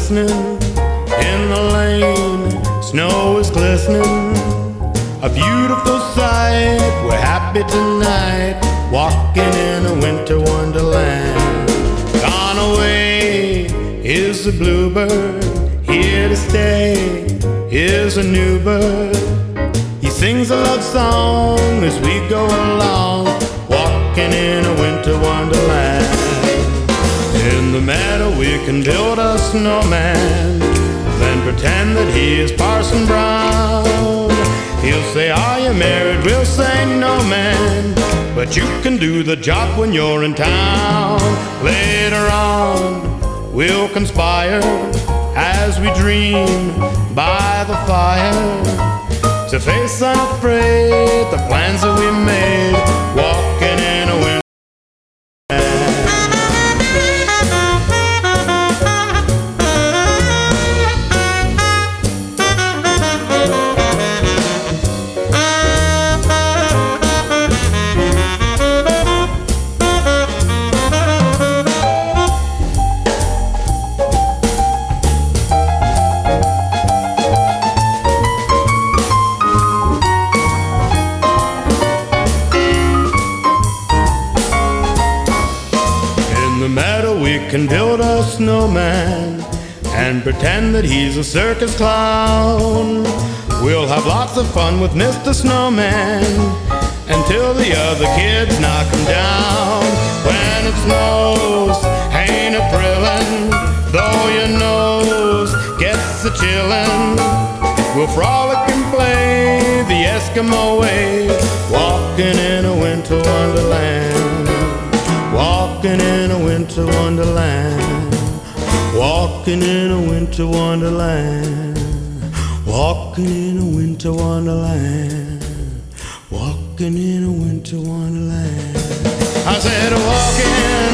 listening. In the lane, snow is glistening. A beautiful sight, we're happy tonight, walking in a winter wonderland. Gone away is the bluebird, here to stay is a new bird. He sings a love song as we go along, walking in a winter wonderland. In the meadow we can build a snowman, then pretend that he is Parson Brown. He'll say, are you married? We'll say, no, man, but you can do the job when you're in town. Later on, we'll conspire as we dream by the fire, to face unafraid the plans that we made, walking in a winter. We can build a snowman and pretend that he's a circus clown. We'll have lots of fun with Mr. Snowman until the other kids knock him down. When it snows, ain't it thrilling, though your nose gets a chillin'. We'll frolic and play the Eskimo way, walking in a winter wonderland. Walking in a winter wonderland, walking in a winter wonderland, walking in a winter wonderland, walking in a winter wonderland. I said walking